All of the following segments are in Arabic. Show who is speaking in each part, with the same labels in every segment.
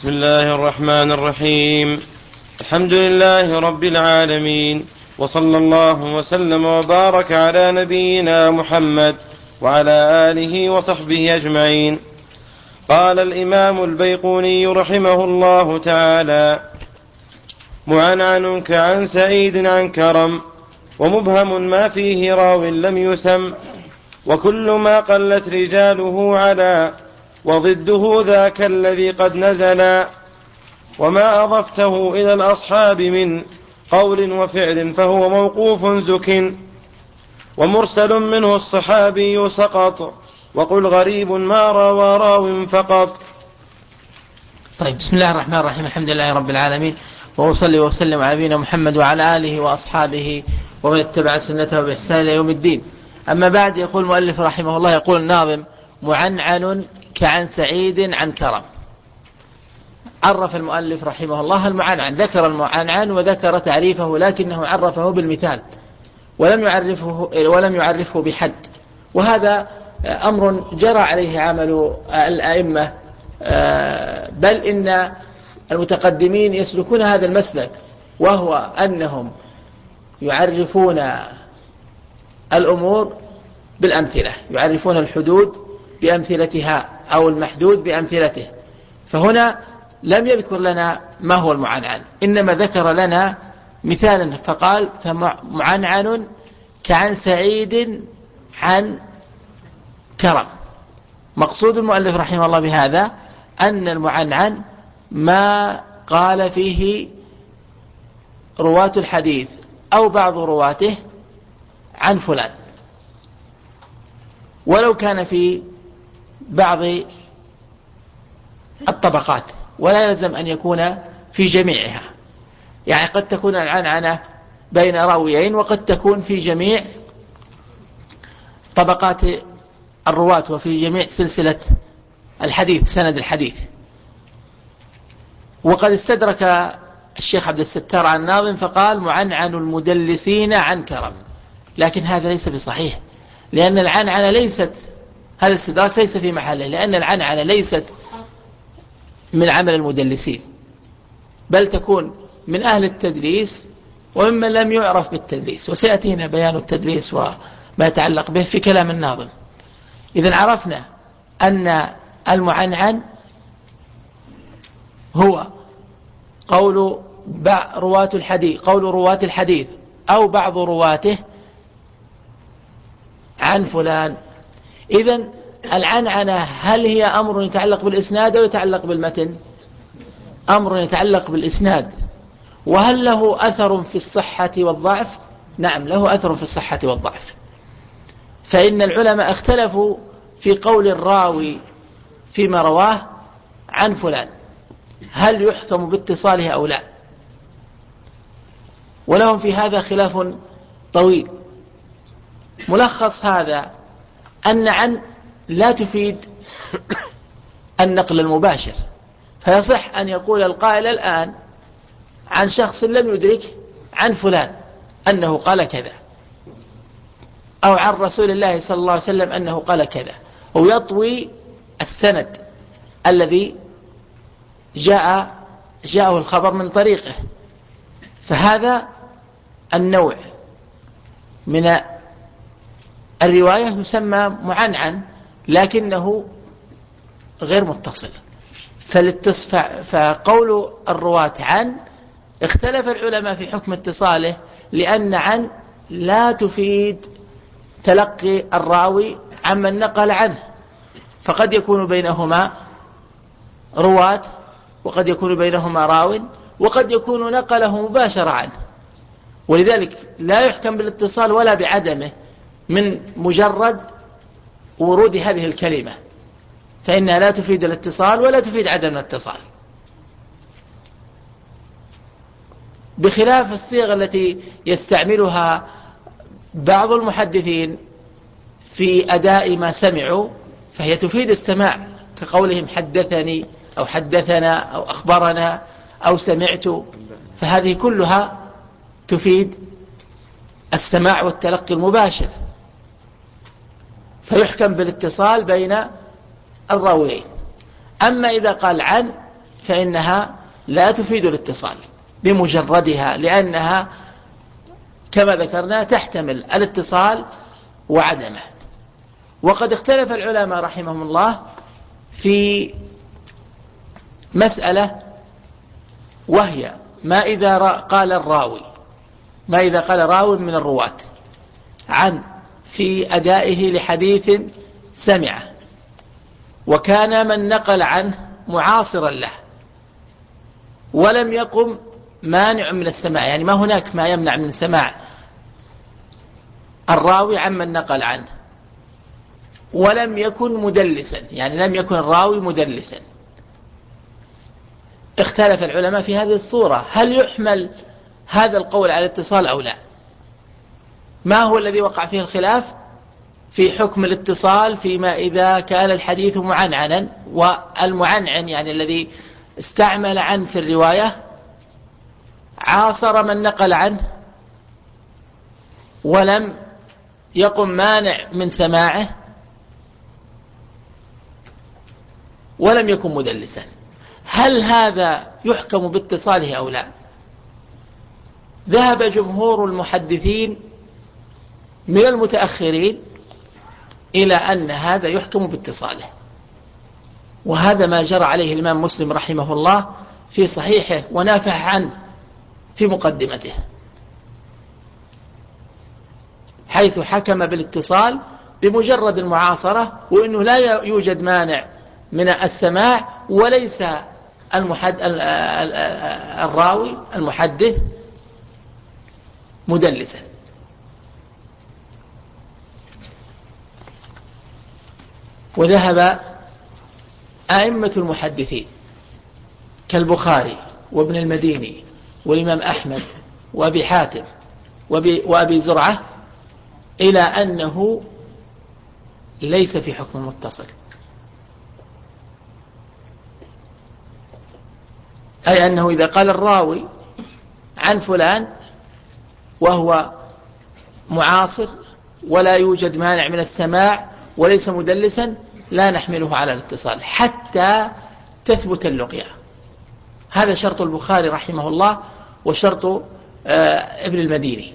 Speaker 1: بسم الله الرحمن الرحيم. الحمد لله رب العالمين، وصلى الله وسلم وبارك على نبينا محمد وعلى آله وصحبه أجمعين. قال الإمام البيقوني رحمه الله تعالى: معنعن كعن سعيد عن كرم، ومبهم ما فيه راو لم يسم، وكل ما قلت رجاله على، وضده ذاك الذي قد نزلا. وما أضفته إلى الأصحاب من قول وفعل فهو موقوف زك، ومرسل منه الصحابي سقط، وقل غريب ما روى راو فقط.
Speaker 2: طيب، بسم الله الرحمن الرحيم. الحمد لله رب العالمين، وأصلي وسلم على نبينا محمد وعلى آله وأصحابه ومن اتبع سنته بإحسان إلى يوم الدين. أما بعد، يقول المؤلف رحمه الله، يقول الناظم: معنعن كعن سعيد عن كرم. عرف المؤلف رحمه الله المعنعن، ذكر المعنعن وذكر تعريفه، لكنه عرفه بالمثال ولم يعرفه بحد، وهذا أمر جرى عليه عمل الأئمة، بل إن المتقدمين يسلكون هذا المسلك، وهو أنهم يعرفون الأمور بالأمثلة، يعرفون الحدود بأمثلتها أو المحدود بأمثلته. فهنا لم يذكر لنا ما هو المعنعن، إنما ذكر لنا مثالا فقال: فمعنعن كعن سعيد عن كرم. مقصود المؤلف رحمه الله بهذا أن المعنعن ما قال فيه رواة الحديث أو بعض رواته عن فلان، ولو كان في بعض الطبقات، ولا يلزم أن يكون في جميعها. يعني قد تكون العنعنة بين راويين، وقد تكون في جميع طبقات الرواة وفي جميع سلسلة الحديث، سند الحديث. وقد استدرك الشيخ عبد الستار عن الناظم فقال: معنعن المدلسين عن كرم. لكن هذا ليس بصحيح، لأن العنعنة ليست، هذا الاستدراك ليس في محله، لأن العنعنة ليست من عمل المدلسين، بل تكون من أهل التدليس وممن لم يعرف بالتدليس، وسيأتينا بيان التدليس وما يتعلق به في كلام الناظم. إذن عرفنا أن المعنعن هو قول رواة الحديث أو بعض رواته عن فلان. إذن العنعنة هل هي أمر يتعلق بالإسناد أو يتعلق بالمتن؟ أمر يتعلق بالإسناد. وهل له أثر في الصحة والضعف؟ نعم، له أثر في الصحة والضعف. فإن العلماء اختلفوا في قول الراوي فيما رواه عن فلان، هل يحكم باتصاله أو لا؟ ولهم في هذا خلاف طويل. ملخص هذا أن عن لا تفيد النقل المباشر، فيصح أن يقول القائل الآن عن شخص لم يدرك عن فلان أنه قال كذا، أو عن رسول الله صلى الله عليه وسلم أنه قال كذا، ويطوي السند الذي جاءه الخبر من طريقه. فهذا النوع من الرواية يسمى معنعن، لكنه غير متصل. فقول الرواة عن اختلف العلماء في حكم اتصاله، لأن عن لا تفيد تلقي الراوي عمن نقل عنه، فقد يكون بينهما رواة، وقد يكون بينهما راو، وقد يكون نقله مباشرة عنه. ولذلك لا يحكم بالاتصال ولا بعدمه من مجرد ورود هذه الكلمة، فإنها لا تفيد الاتصال ولا تفيد عدم الاتصال، بخلاف الصيغة التي يستعملها بعض المحدثين في أداء ما سمعوا، فهي تفيد السماع، كقولهم حدثني أو حدثنا أو أخبرنا أو سمعت، فهذه كلها تفيد السماع والتلقي المباشر، فيحكم بالاتصال بين الراويين. أما إذا قال عن فإنها لا تفيد الاتصال بمجردها، لأنها كما ذكرنا تحتمل الاتصال وعدمه. وقد اختلف العلماء رحمهم الله في مسألة، وهي ما إذا قال راوي من الرواة عن في أدائه لحديث سمعه، وكان من نقل عنه معاصرا له، ولم يقم مانع من السماع، يعني ما هناك ما يمنع من سماع الراوي عمن نقل عنه، ولم يكن مدلسا، يعني لم يكن الراوي مدلسا. اختلف العلماء في هذه الصورة، هل يحمل هذا القول على الاتصال أو لا؟ ما هو الذي وقع فيه الخلاف في حكم الاتصال فيما إذا كان الحديث معنعنا، والمعنعن يعني الذي استعمل عن في الرواية عاصر من نقل عنه ولم يقم مانع من سماعه ولم يكن مدلسا، هل هذا يحكم باتصاله أو لا؟ ذهب جمهور المحدثين من المتأخرين إلى أن هذا يحكم باتصاله، وهذا ما جرى عليه الإمام مسلم رحمه الله في صحيحه ونافح عنه في مقدمته، حيث حكم بالاتصال بمجرد المعاصرة، وأنه لا يوجد مانع من السماع، وليس الراوي المحدث مدلسا. وذهب أئمة المحدثين كالبخاري وابن المديني والإمام أحمد وأبي حاتم وأبي زرعة إلى أنه ليس في حكم المتصل، أي أنه إذا قال الراوي عن فلان وهو معاصر ولا يوجد مانع من السماع وليس مدلسا، لا نحمله على الاتصال حتى تثبت اللقيا. هذا شرط البخاري رحمه الله وشرط ابن المديني.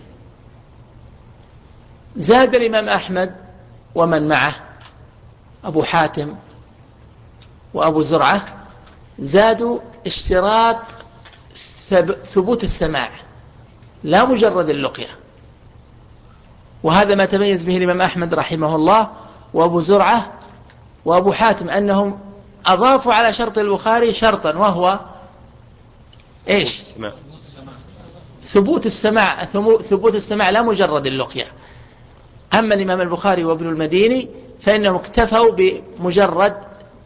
Speaker 2: زاد الإمام أحمد ومن معه أبو حاتم وأبو زرعة، زادوا اشتراط ثبوت السماع لا مجرد اللقيا، وهذا ما تميز به الإمام أحمد رحمه الله وأبو زرعة وأبو حاتم، أنهم أضافوا على شرط البخاري شرطا، وهو إيش؟ ثبوت السماع لا مجرد اللقيا. أما الإمام البخاري وابن المديني فإنهم اكتفوا بمجرد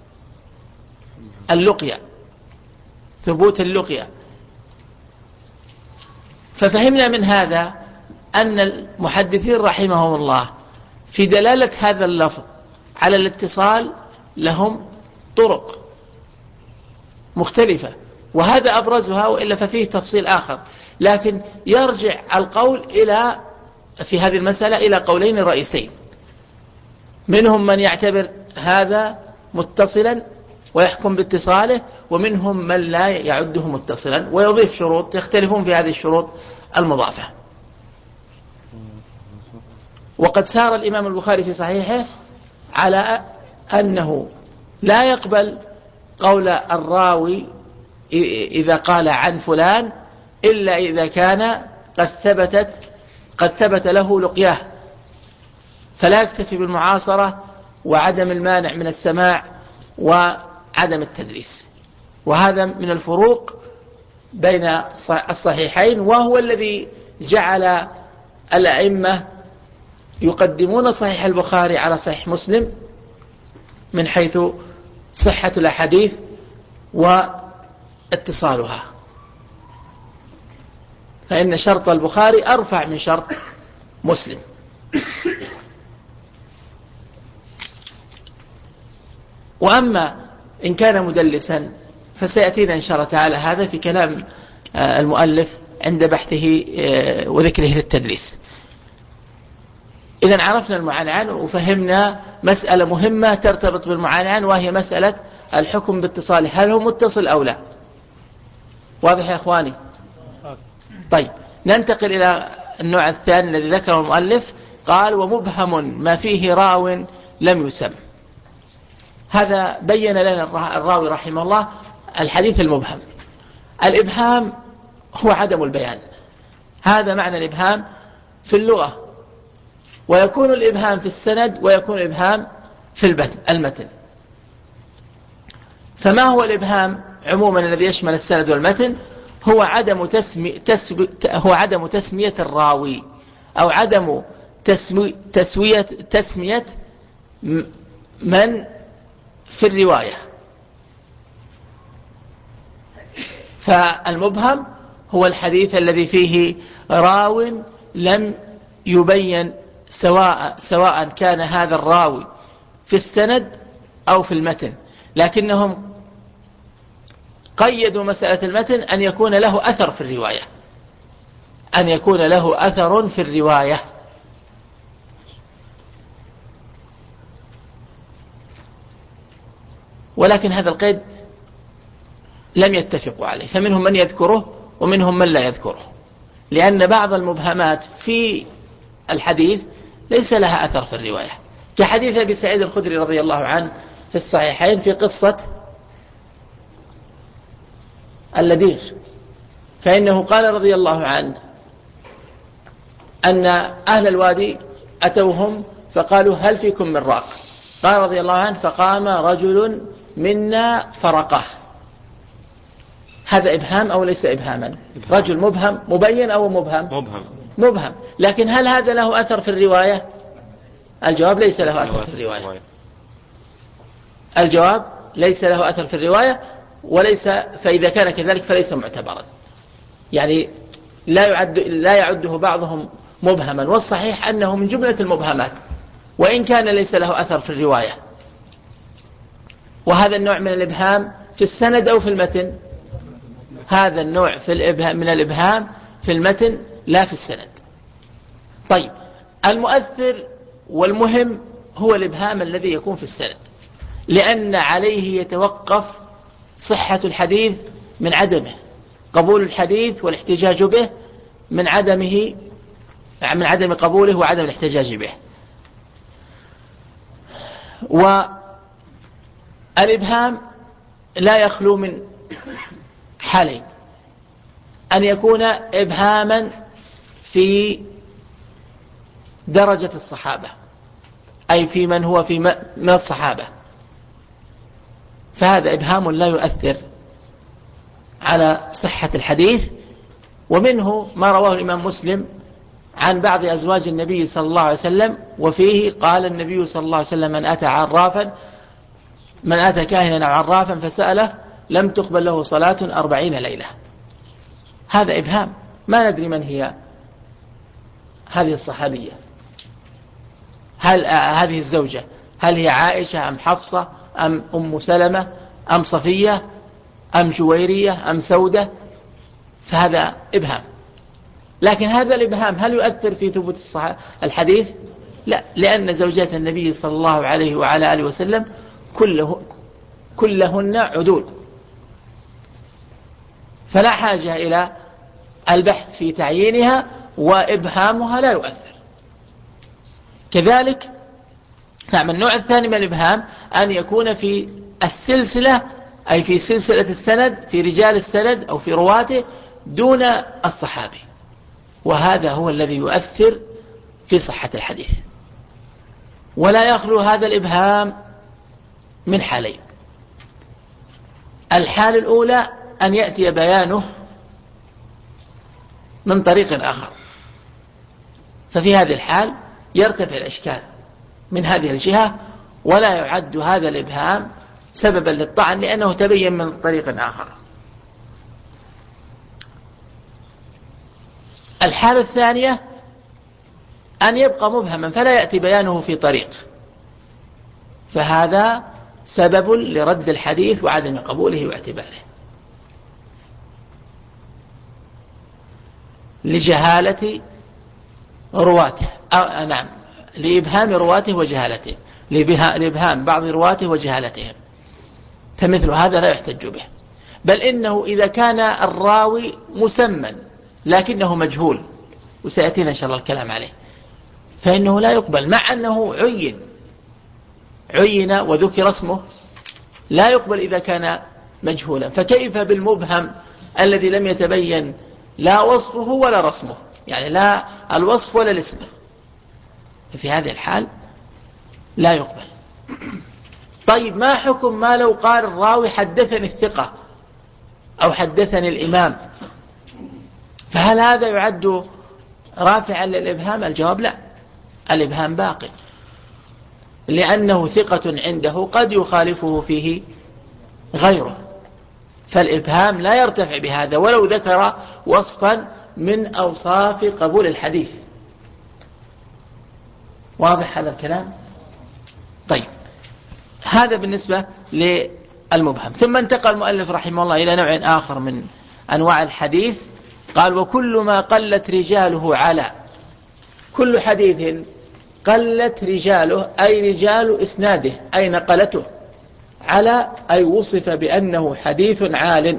Speaker 2: اللقيا، ثبوت اللقيا. ففهمنا من هذا أن المحدثين رحمهم الله في دلالة هذا اللفظ على الاتصال لهم طرق مختلفة، وهذا أبرزها، وإلا ففيه تفصيل آخر. لكن يرجع القول في هذه المسألة إلى قولين رئيسين، منهم من يعتبر هذا متصلا ويحكم باتصاله، ومنهم من لا يعده متصلا ويضيف شروط، يختلفون في هذه الشروط المضافة. وقد سار الإمام البخاري في صحيحه على أنه لا يقبل قول الراوي إذا قال عن فلان إلا إذا كان قد ثبت له لقياه، فلا يكتفي بالمعاصرة وعدم المانع من السماع وعدم التدريس. وهذا من الفروق بين الصحيحين، وهو الذي جعل الأئمة يقدمون صحيح البخاري على صحيح مسلم من حيث صحة الأحاديث واتصالها، فإن شرط البخاري أرفع من شرط مسلم. وأما إن كان مدلسا فسيأتينا إن شاء الله تعالى هذا في كلام المؤلف عند بحثه وذكره للتدريس. إذن عرفنا المعنعن وفهمنا مسألة مهمة ترتبط بالمعنعن، وهي مسألة الحكم باتصاله هل هو متصل أو لا؟ واضح يا أخواني؟ طيب ننتقل إلى النوع الثاني الذي ذكره المؤلف، قال ومبهم ما فيه راو لم يسم. هذا بين لنا الراوي رحمه الله الحديث المبهم. الإبهام هو عدم البيان، هذا معنى الإبهام في اللغة، ويكون الإبهام في السند ويكون الإبهام في المتن. فما هو الإبهام عموما الذي يشمل السند والمتن؟ هو عدم تسمية الراوي أو عدم تسمية من في الرواية. فالمبهم هو الحديث الذي فيه راو لم يبين سواء كان هذا الراوي في السند أو في المتن، لكنهم قيدوا مسألة المتن أن يكون له أثر في الرواية، أن يكون له أثر في الرواية. ولكن هذا القيد لم يتفقوا عليه، فمنهم من يذكره ومنهم من لا يذكره، لأن بعض المبهمات في الحديث ليس لها أثر في الرواية، كحديث أبي سعيد الخدري رضي الله عنه في الصحيحين في قصة اللديغ، فإنه قال رضي الله عنه أن أهل الوادي أتوهم فقالوا هل فيكم من راق؟ قال رضي الله عنه فقام رجل منا فرقه. هذا إبهام أو ليس إبهاما؟ رجل مبهم مبين أو مبهم. لكن هل هذا له أثر في الرواية؟ الجواب ليس له أثر في الرواية. الجواب ليس له أثر في الرواية، وليس، فإذا كان كذلك فليس معتبرا، يعني لا يعده بعضهم مبهما، والصحيح أنه من جملة المبهمات وإن كان ليس له أثر في الرواية. وهذا النوع من الإبهام في السند أو في المتن؟ هذا النوع من الإبهام في المتن لا في السند. طيب المؤثر والمهم هو الإبهام الذي يكون في السند، لأن عليه يتوقف صحة الحديث من عدمه، قبول الحديث والاحتجاج به من عدم قبوله وعدم الاحتجاج به. والإبهام لا يخلو من حالين: أن يكون إبهاما في درجة الصحابة، أي في من هو من الصحابة، فهذا إبهام لا يؤثر على صحة الحديث. ومنه ما رواه الإمام مسلم عن بعض أزواج النبي صلى الله عليه وسلم، وفيه قال النبي صلى الله عليه وسلم من أتى كاهنا أو عرافا فسأله لم تقبل له صلاة 40 ليلة. هذا إبهام، ما ندري من هي هذه الصحابية، هل هذه الزوجة هل هي عائشة أم حفصة أم أم سلمة أم صفية أم جويرية أم سودة؟ فهذا إبهام. لكن هذا الإبهام هل يؤثر في ثبوت الحديث؟ لا، لأن زوجات النبي صلى الله عليه وعلى آله وسلم كلهن عدول، فلا حاجة إلى البحث في تعيينها، وإبهامها لا يؤثر. كذلك النوع الثاني من الإبهام أن يكون في السلسلة، أي في سلسلة السند، في رجال السند أو في رواته دون الصحابي، وهذا هو الذي يؤثر في صحة الحديث. ولا يخلو هذا الإبهام من حالين: الحالة الأولى أن يأتي بيانه من طريق آخر، ففي هذه الحال يرتفع الإشكال من هذه الجهة، ولا يعد هذا الإبهام سببا للطعن لأنه تبين من طريق آخر. الحالة الثانية أن يبقى مبهما فلا يأتي بيانه في طريق، فهذا سبب لرد الحديث وعدم قبوله واعتباره، لجهالة رواته، لإبهام رواته وجهالته، لإبهام بعض رواته وجهالتهم. فمثل هذا لا يحتج به. بل إنه إذا كان الراوي مسمى لكنه مجهول، وسيأتينا إن شاء الله الكلام عليه، فإنه لا يقبل، مع أنه عين وذكر اسمه، لا يقبل إذا كان مجهولا. فكيف بالمبهم الذي لم يتبين لا وصفه ولا رسمه، يعني لا الوصف ولا الاسم؟ في هذه الحال لا يقبل. طيب ما حكم ما لو قال الراوي حدثني الثقة أو حدثني الإمام، فهل هذا يعد رافعا للإبهام؟ الجواب لا، الإبهام باقي، لأنه ثقة عنده قد يخالفه فيه غيره، فالإبهام لا يرتفع بهذا ولو ذكر وصفا من أوصاف قبول الحديث. واضح هذا الكلام؟ طيب، هذا بالنسبة للمبهم. ثم انتقل المؤلف رحمه الله إلى نوع آخر من أنواع الحديث، قال: وكل ما قلت رجاله على، كل حديث قلت رجاله أي رجال إسناده أي نقلته، على أي وصف بأنه حديث عال.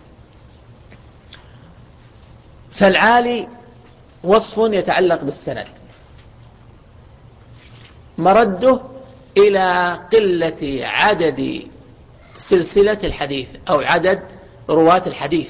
Speaker 2: فالعالي وصف يتعلق بالسند، مرده إلى قلة عدد سلسلة الحديث أو عدد رواة الحديث.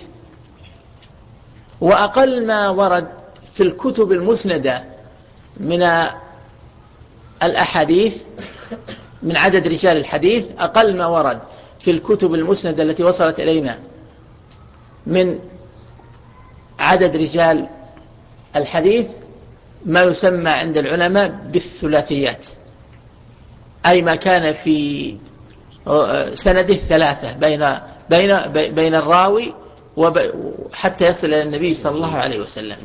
Speaker 2: وأقل ما ورد في الكتب المسندة من الأحاديث من عدد رجال الحديث، أقل ما ورد في الكتب المسندة التي وصلت إلينا من عدد رجال الحديث ما يسمى عند العلماء بالثلاثيات، أي ما كان في سنده ثلاثة بين الراوي حتى يصل إلى النبي صلى الله عليه وسلم.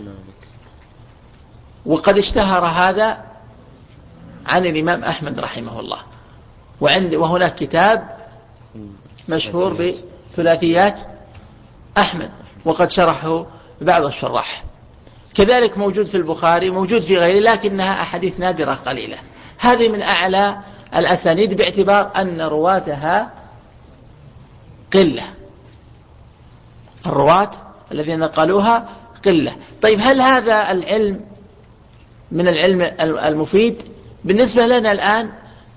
Speaker 2: وقد اشتهر هذا عن الإمام أحمد رحمه الله، وهناك كتاب مشهور بثلاثيات أحمد، وقد شرحه بعض الشراح. كذلك موجود في البخاري، موجود في غيره، لكنها أحاديث نادرة قليلة. هذه من أعلى الأسانيد باعتبار أن رواتها قلة، الرواة الذين نقلوها قلة. طيب، هل هذا العلم من العلم المفيد؟ بالنسبة لنا الآن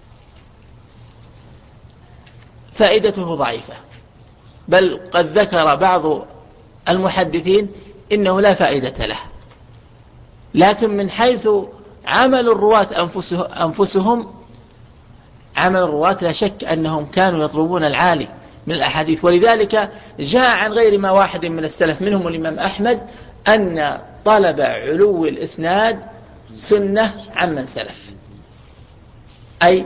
Speaker 2: فائدته ضعيفة، بل قد ذكر بعض المحدثين إنه لا فائدة له. لكن من حيث عمل الرواة أنفسهم، عمل الرواة لا شك أنهم كانوا يطلبون العالي من الأحاديث. ولذلك جاء عن غير ما واحد من السلف منهم الإمام أحمد أن طلب علو الإسناد سنة عمن سلف، أي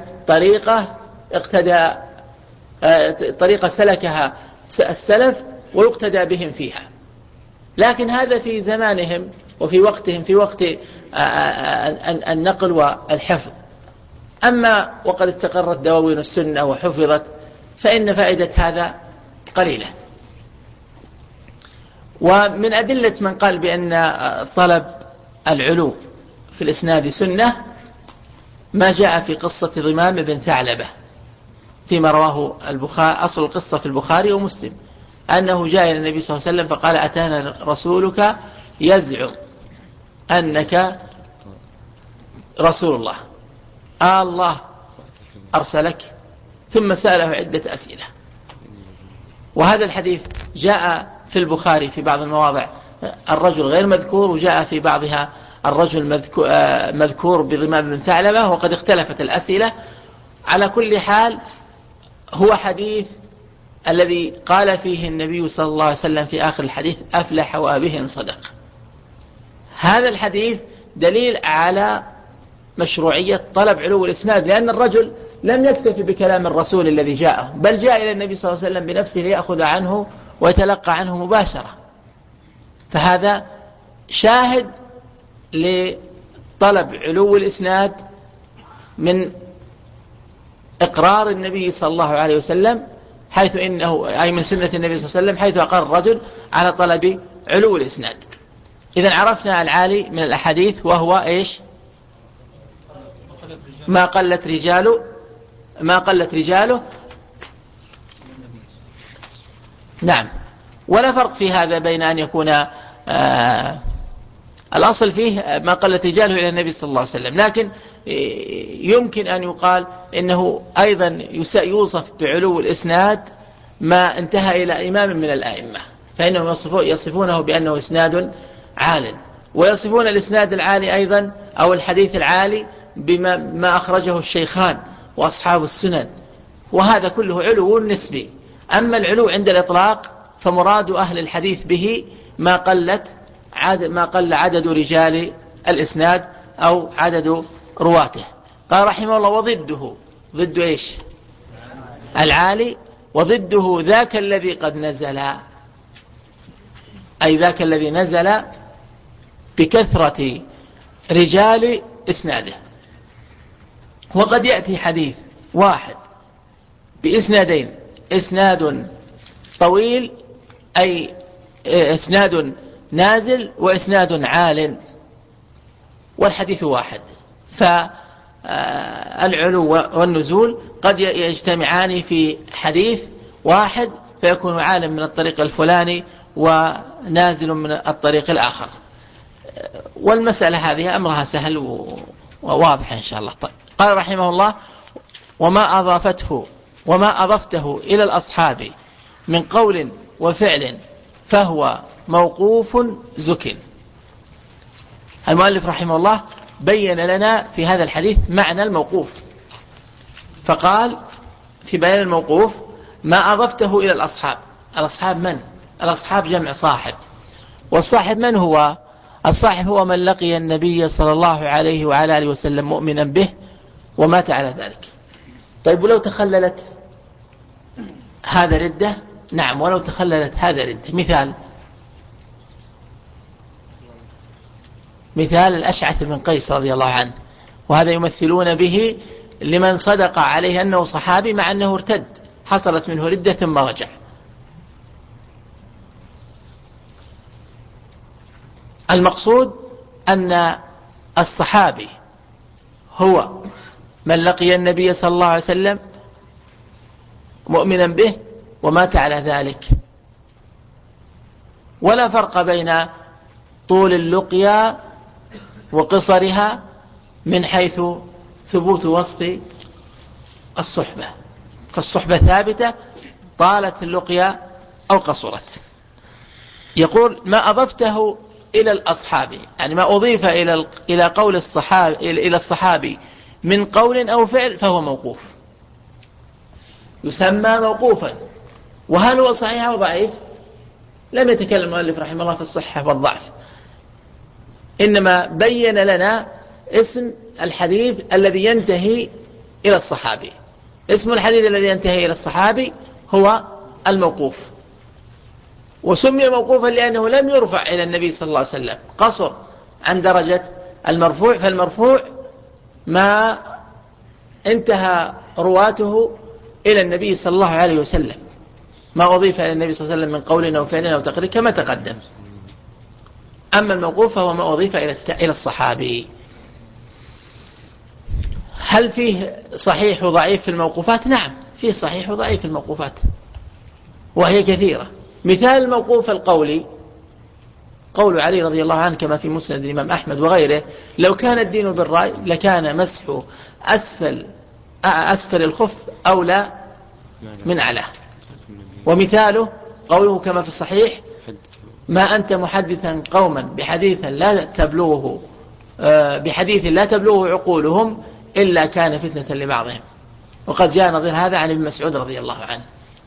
Speaker 2: طريقة سلكها السلف ويقتدى بهم فيها. لكن هذا في زمانهم وفي وقتهم، في وقت النقل والحفظ. أما وقد استقرت دواوين السنة وحفظت، فإن فائدة هذا قليلة. ومن أدلة من قال بأن طلب العلو في الإسناد سنة ما جاء في قصة ضمام بن ثعلبة فيما رواه البخاري. أصل القصة في البخاري ومسلم، أنه جاء إلى النبي صلى الله عليه وسلم فقال: أتانا رسولك يزعم أنك رسول الله، الله أرسلك؟ ثم سأله عدة أسئلة. وهذا الحديث جاء في البخاري في بعض المواضع الرجل غير مذكور، وجاء في بعضها الرجل مذكور بضمام بن ثعلبة، وقد اختلفت الأسئلة. على كل حال هو حديث الذي قال فيه النبي صلى الله عليه وسلم في آخر الحديث: أفلح وأبه إن صدق. هذا الحديث دليل على مشروعية طلب علو الإسناد، لأن الرجل لم يكتفي بكلام الرسول الذي جاءه، بل جاء إلى النبي صلى الله عليه وسلم بنفسه ليأخذ عنه ويتلقى عنه مباشرة. فهذا شاهد لطلب علو الإسناد من إقرار النبي صلى الله عليه وسلم، حيث إنه أي من سنة النبي صلى الله عليه وسلم، حيث أقر الرجل على طلب علو الإسناد. إذن عرفنا العالي من الأحاديث، وهو إيش؟ ما قلت رجاله نعم. ولا فرق في هذا بين أن يكون الأصل فيه ما قلت رجاله إلى النبي صلى الله عليه وسلم، لكن يمكن أن يقال إنه أيضا يوصف بعلو الإسناد ما انتهى إلى إمام من الآئمة، فإنهم يصفونه بأنه إسناد عال، ويصفون الإسناد العالي أيضا أو الحديث العالي بما أخرجه الشيخان وأصحاب السنن، وهذا كله علو نسبي. أما العلو عند الإطلاق فمراد أهل الحديث به ما قل عدد رجال الإسناد أو عدد رواته. قال رحمه الله: وضده، ضد إيش؟ العالي. وضده ذاك الذي قد نزل، أي ذاك الذي نزل بكثرة رجال إسناده. وقد يأتي حديث واحد بإسنادين، إسناد طويل أي إسناد نازل وإسناد عال، والحديث واحد، فالعلو والنزول قد يجتمعان في حديث واحد فيكون عال من الطريق الفلاني ونازل من الطريق الآخر. والمسألة هذه أمرها سهل وواضح إن شاء الله. طيب. قال رحمه الله: وما أضفته إلى الأصحاب من قول وفعل فهو موقوف زك. المؤلف رحمه الله بين لنا في هذا الحديث معنى الموقوف، فقال في بيان الموقوف: ما أضفته إلى الأصحاب. الأصحاب من؟ الأصحاب جمع صاحب، والصاحب من هو؟ الصاحب هو من لقي النبي صلى الله عليه وعلى آله وسلم مؤمنا به ومات على ذلك. طيب، ولو تخللت هذا ردة؟ نعم، ولو تخللت هذا ردة. مثال الأشعث بن قيس رضي الله عنه، وهذا يمثلون به لمن صدق عليه أنه صحابي مع أنه ارتد، حصلت منه ردة ثم رجع. المقصود أن الصحابي هو من لقي النبي صلى الله عليه وسلم مؤمنا به ومات على ذلك، ولا فرق بين طول اللقيا وقصرها من حيث ثبوت وصف الصحبة، فالصحبة ثابتة طالت اللقيا أو قصرت. يقول: ما أضفته إلى الأصحاب، يعني ما أضيف إلى قول إلى الصحابي من قول أو فعل فهو موقوف، يسمى موقوفا. وهل هو صحيح أو ضعيف؟ لم يتكلم المؤلف رحمه الله في الصحة والضعف، إنما بين لنا اسم الحديث الذي ينتهي إلى الصحابي. اسم الحديث الذي ينتهي إلى الصحابي هو الموقوف، وسمي موقوفا لأنه لم يرفع إلى النبي صلى الله عليه وسلم، قصر عن درجة المرفوع، فالمرفوع ما انتهى رواته إلى النبي صلى الله عليه وسلم، ما أضيف إلى النبي صلى الله عليه وسلم من قول أو فعل أو تقرير كما تقدم. أما الموقوف فهو ما أضيف إلى الصحابي. هل فيه صحيح وضعيف في الموقوفات؟ نعم، فيه صحيح وضعيف في الموقوفات، وهي كثيرة. مثال الموقوف القولي قول علي رضي الله عنه كما في مسند الإمام أحمد وغيره: لو كان الدين بالرأي لكان مسح أسفل الخف أولى من أعلاه. ومثاله قوله كما في الصحيح: ما أنت محدثا قوما بحديث لا تبلغه عقولهم إلا كان فتنة لبعضهم. وقد جاء نظير هذا عن ابن مسعود رضي الله عنه.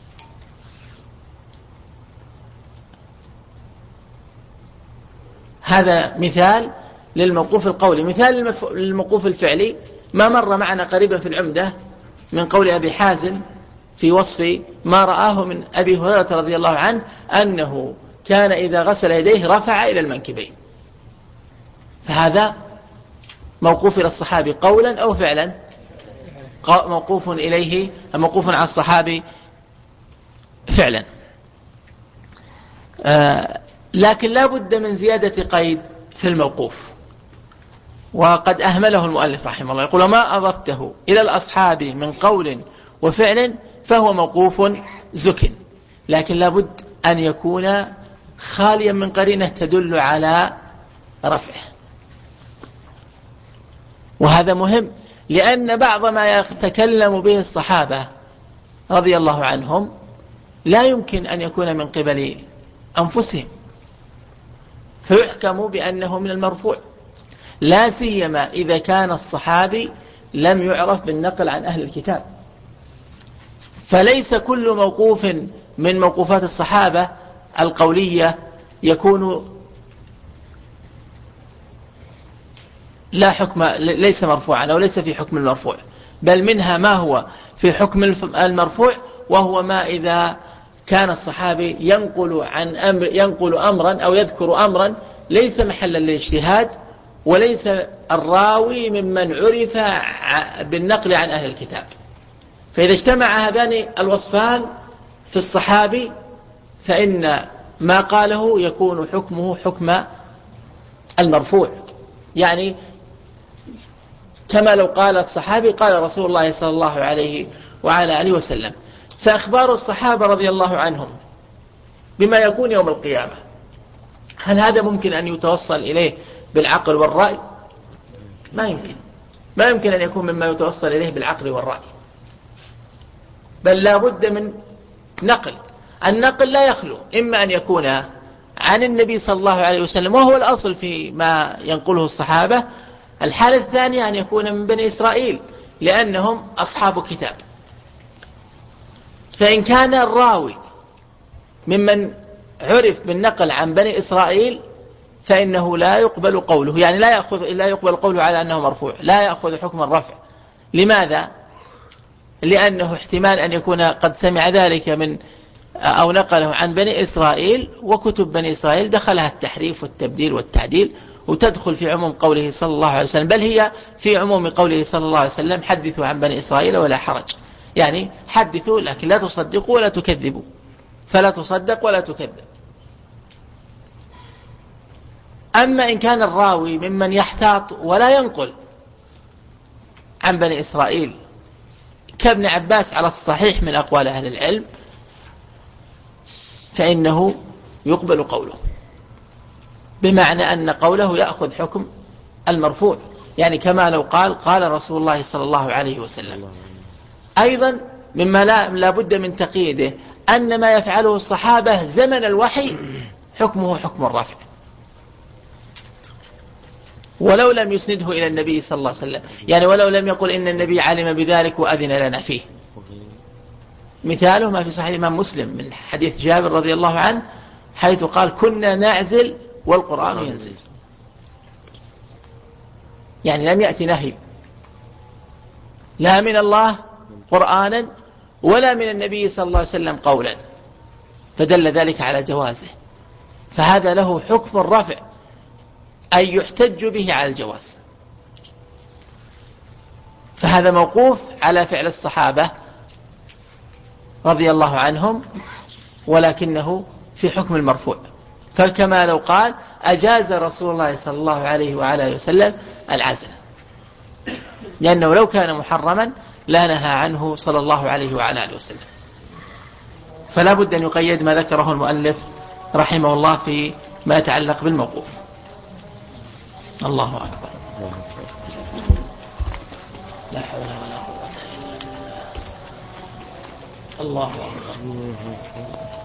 Speaker 2: هذا مثال للموقوف القولي. مثال للموقوف الفعلي ما مر معنا قريبا في العمدة من قول أبي حازم في وصف ما رآه من أبي هريرة رضي الله عنه أنه كان إذا غسل يديه رفع إلى المنكبين، فهذا موقوف إلى الصحابي قولا أو فعلا؟ موقوف إليه، موقوف على الصحابي فعلا. لكن لا بد من زيادة قيد في الموقوف، وقد أهمله المؤلف رحمه الله. يقول: ما أضفته إلى الأصحاب من قول وفعل فهو موقوف زك. لكن لا بد أن يكون خاليا من قرينة تدل على رفعه. وهذا مهم، لأن بعض ما يتكلم به الصحابة رضي الله عنهم لا يمكن أن يكون من قبل أنفسهم، فيحكم بأنه من المرفوع، لا سيما إذا كان الصحابي لم يعرف بالنقل عن أهل الكتاب. فليس كل موقوف من موقوفات الصحابة القولية يكون لا حكم، ليس مرفوعا أو ليس في حكم المرفوع، بل منها ما هو في حكم المرفوع، وهو ما إذا كان الصحابي ينقل أمرا أو يذكر أمرا ليس محلا للاجتهاد، وليس الراوي ممن عرف بالنقل عن أهل الكتاب. فإذا اجتمع هذان الوصفان في الصحابي فإن ما قاله يكون حكمه حكم المرفوع، يعني كما لو قال الصحابي قال رسول الله صلى الله عليه وعلى آله وسلم. فأخبار الصحابة رضي الله عنهم بما يكون يوم القيامة، هل هذا ممكن أن يتوصل إليه بالعقل والرأي؟ ما يمكن أن يكون مما يتوصل إليه بالعقل والرأي، بل لا بد من نقل. النقل لا يخلو إما أن يكون عن النبي صلى الله عليه وسلم، وهو الأصل في ما ينقله الصحابة. الحالة الثانية أن يكون من بني إسرائيل، لأنهم أصحاب كتاب. فإن كان الراوي ممن عرف بالنقل عن بني إسرائيل فإنه لا يقبل قوله، يعني لا يقبل قوله على أنه مرفوع، لا يأخذ حكم الرفع. لماذا؟ لأنه احتمال أن يكون قد سمع ذلك من أو نقله عن بني إسرائيل، وكتب بني إسرائيل دخلها التحريف والتبديل والتعديل، وتدخل في عموم قوله صلى الله عليه وسلم، بل هي في عموم قوله صلى الله عليه وسلم حدثوا عن بني إسرائيل ولا حرج، يعني حدثوا لكن لا تصدقوا ولا تكذبوا، فلا تصدق ولا تكذب. أما إن كان الراوي ممن يحتاط ولا ينقل عن بني إسرائيل كابن عباس على الصحيح من أقوال أهل العلم، فإنه يقبل قوله، بمعنى أن قوله يأخذ حكم المرفوع، يعني كما لو قال رسول الله صلى الله عليه وسلم. أيضا مما لا بد من تقييده أن ما يفعله الصحابة زمن الوحي حكمه حكم الرفع، ولو لم يسنده إلى النبي صلى الله عليه وسلم، يعني ولو لم يقل إن النبي علم بذلك وأذن لنا فيه. مثاله ما في صحيح الإمام مسلم من حديث جابر رضي الله عنه، حيث قال كنا نعزل والقرآن ينزل، يعني لم يأتي نهي لا من الله قرآنا ولا من النبي صلى الله عليه وسلم قولا، فدل ذلك على جوازه. فهذا له حكم الرفع، أي يحتج به على الجواز. فهذا موقوف على فعل الصحابة رضي الله عنهم، ولكنه في حكم المرفوع. فكما لو قال أجاز رسول الله صلى الله عليه وعلى وسلم العزل، لأنه لو كان محرما لا نهى عنه صلى الله عليه وعلى آله وسلم. فلا بد أن يقيد ما ذكره المؤلف رحمه الله في ما يتعلق بالموقوف. الله أكبر، لا حول ولا قوة إلا بالله. الله أكبر.